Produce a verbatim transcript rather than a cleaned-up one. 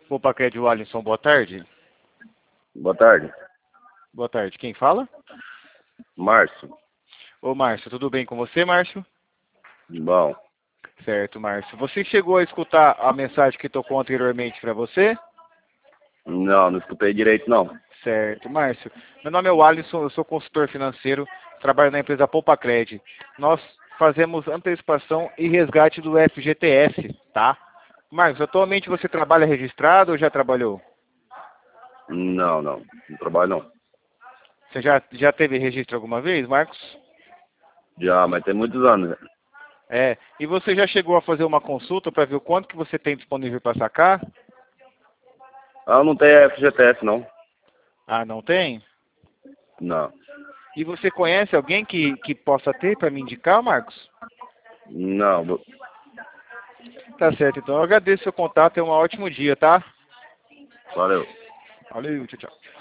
Opa, Cred Alisson, boa tarde. Boa tarde. Boa tarde, quem fala? Márcio. Ô Márcio, tudo bem com você, Márcio? Bom. Certo, Márcio. Você chegou a escutar a mensagem que tocou anteriormente para você? Não, não escutei direito não. Certo, Márcio. Meu nome é o Alisson, eu sou consultor financeiro, trabalho na empresa Poupacred. Nós fazemos antecipação e resgate do F G T S, tá? Marcos, atualmente você trabalha registrado ou já trabalhou? Não, não. Não trabalho não. Você já, já teve registro alguma vez, Marcos? Já, mas tem muitos anos. Né? É. E você já chegou a fazer uma consulta para ver o quanto que você tem disponível para sacar? Ah, não tem F G T S não. Ah, não tem? Não. E você conhece alguém que, que possa ter para me indicar, Marcos? Não. vou- Tá certo, então eu agradeço o seu contato e um ótimo dia, tá? Valeu. Valeu, tchau, tchau.